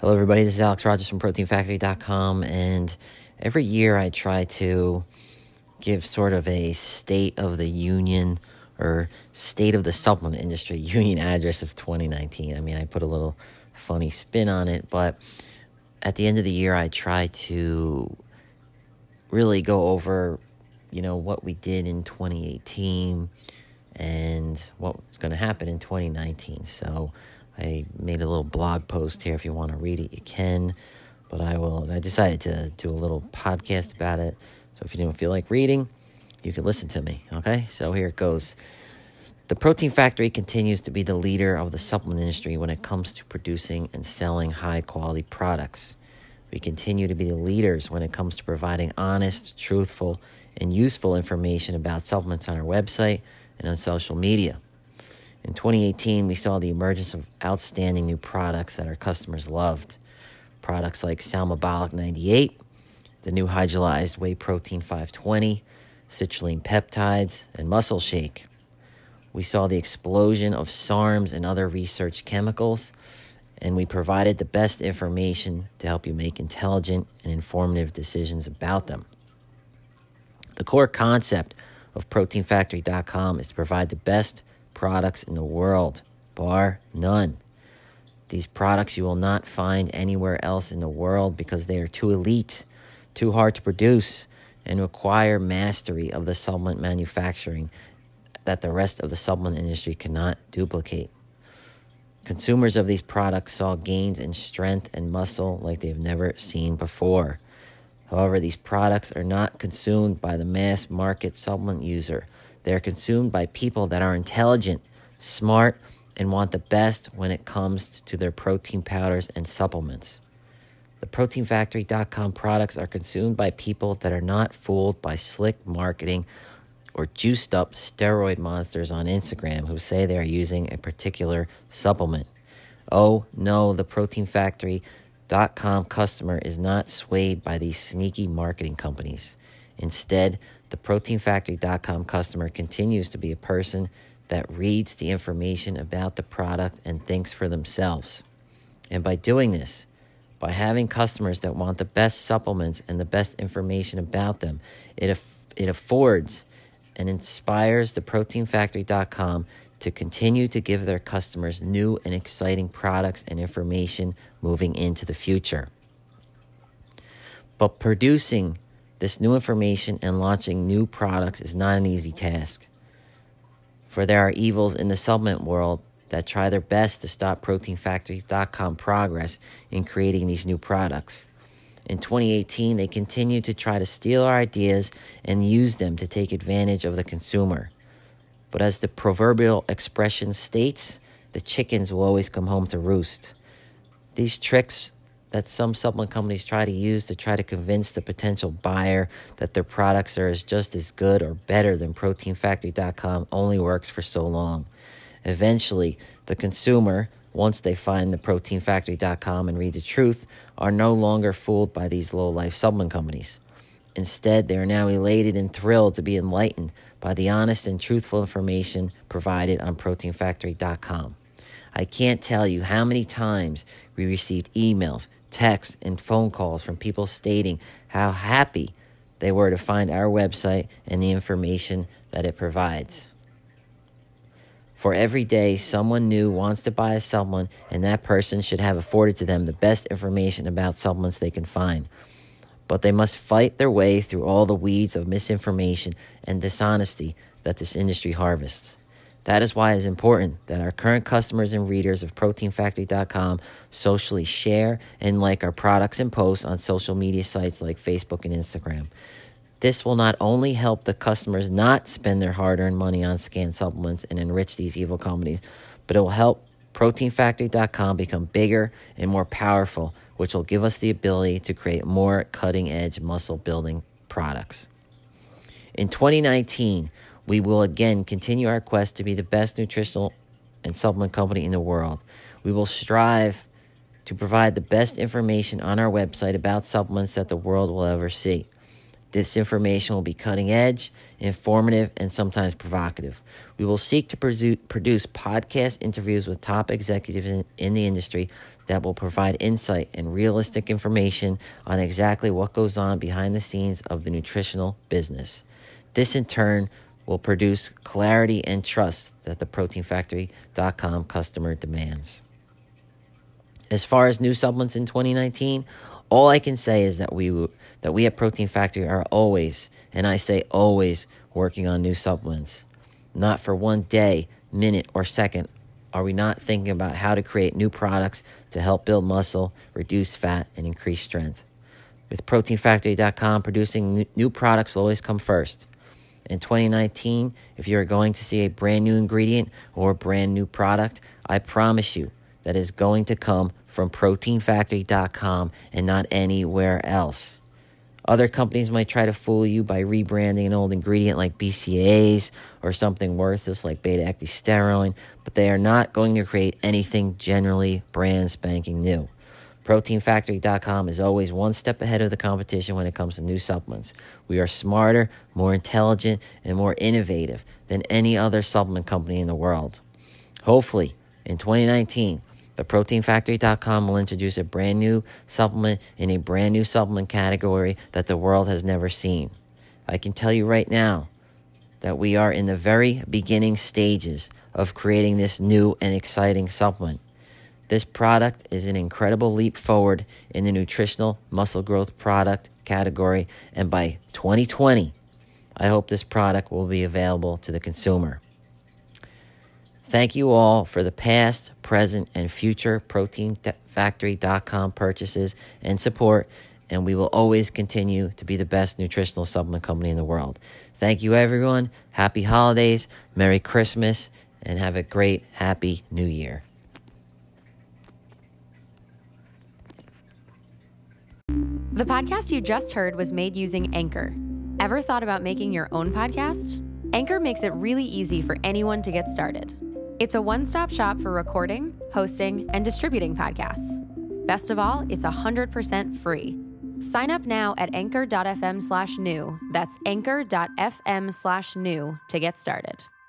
Hello, everybody. This is Alex Rogers from ProteinFactory.com, and every year I try to give sort of a state of the union or state of the supplement industry union address of 2019. I mean, I put a little funny spin on it, but at the end of the year, I try to really go over, what we did in 2018 and what's going to happen in 2019. So I made a little blog post here. If you want to read it, you can. But I decided to do a little podcast about it. So if you don't feel like reading, you can listen to me. Okay? So here it goes. The Protein Factory continues to be the leader of the supplement industry when it comes to producing and selling high-quality products. We continue to be the leaders when it comes to providing honest, truthful, and useful information about supplements on our website and on social media. In 2018, we saw the emergence of outstanding new products that our customers loved. Products like Salmabolic 98, the new hydrolyzed whey protein 520, citrulline peptides, and Muscle Shake. We saw the explosion of SARMs and other research chemicals, and we provided the best information to help you make intelligent and informative decisions about them. The core concept of ProteinFactory.com is to provide the best products in the world, bar none. These products you will not find anywhere else in the world because they are too elite, too hard to produce, and require mastery of the supplement manufacturing that the rest of the supplement industry cannot duplicate. Consumers of these products saw gains in strength and muscle like they've never seen before. However, these products are not consumed by the mass market supplement user. They are consumed by people that are intelligent, smart, and want the best when it comes to their protein powders and supplements. The ProteinFactory.com products are consumed by people that are not fooled by slick marketing or juiced up steroid monsters on Instagram who say they are using a particular supplement. Oh no, the ProteinFactory.com customer is not swayed by these sneaky marketing companies. Instead, the ProteinFactory.com customer continues to be a person that reads the information about the product and thinks for themselves. And by doing this, by having customers that want the best supplements and the best information about them, it affords and inspires the ProteinFactory.com to continue to give their customers new and exciting products and information moving into the future. But producing this new information and launching new products is not an easy task. For there are evils in the supplement world that try their best to stop ProteinFactory.com progress in creating these new products. In 2018, they continued to try to steal our ideas and use them to take advantage of the consumer. But as the proverbial expression states, the chickens will always come home to roost. These tricks that some supplement companies try to use to try to convince the potential buyer that their products are just as good or better than ProteinFactory.com only works for so long. Eventually, the consumer, once they find the ProteinFactory.com and read the truth, are no longer fooled by these low-life supplement companies. Instead, they are now elated and thrilled to be enlightened by the honest and truthful information provided on ProteinFactory.com. I can't tell you how many times we received emails, texts, and phone calls from people stating how happy they were to find our website and the information that it provides. For every day someone new wants to buy a supplement, and that person should have afforded to them the best information about supplements they can find. But they must fight their way through all the weeds of misinformation and dishonesty that this industry harvests. That is why it is important that our current customers and readers of ProteinFactory.com socially share and like our products and posts on social media sites like Facebook and Instagram. This will not only help the customers not spend their hard-earned money on scam supplements and enrich these evil companies, but it will help ProteinFactory.com become bigger and more powerful, which will give us the ability to create more cutting-edge muscle-building products. In 2019, we will again continue our quest to be the best nutritional and supplement company in the world. We will strive to provide the best information on our website about supplements that the world will ever see. This information will be cutting edge, informative, and sometimes provocative. We will seek to produce podcast interviews with top executives in the industry that will provide insight and realistic information on exactly what goes on behind the scenes of the nutritional business. This, in turn, will produce clarity and trust that the ProteinFactory.com customer demands. As far as new supplements in 2019, all I can say is that we at Protein Factory are always, and I say always, working on new supplements. Not for one day, minute, or second are we not thinking about how to create new products to help build muscle, reduce fat, and increase strength. With ProteinFactory.com, producing new products will always come first. In 2019, if you are going to see a brand new ingredient or a brand new product, I promise you that is going to come from ProteinFactory.com and not anywhere else. Other companies might try to fool you by rebranding an old ingredient like BCAAs or something worthless like beta-actosterone, but they are not going to create anything generally brand spanking new. ProteinFactory.com is always one step ahead of the competition when it comes to new supplements. We are smarter, more intelligent, and more innovative than any other supplement company in the world. Hopefully, in 2019, the ProteinFactory.com will introduce a brand new supplement in a brand new supplement category that the world has never seen. I can tell you right now that we are in the very beginning stages of creating this new and exciting supplement. This product is an incredible leap forward in the nutritional muscle growth product category, and by 2020, I hope this product will be available to the consumer. Thank you all for the past, present, and future ProteinFactory.com purchases and support, and we will always continue to be the best nutritional supplement company in the world. Thank you, everyone. Happy holidays, Merry Christmas, and have a great, happy New Year. The podcast you just heard was made using Anchor. Ever thought about making your own podcast? Anchor makes it really easy for anyone to get started. It's a one-stop shop for recording, hosting, and distributing podcasts. Best of all, it's 100% free. Sign up now at anchor.fm/new. That's anchor.fm/new to get started.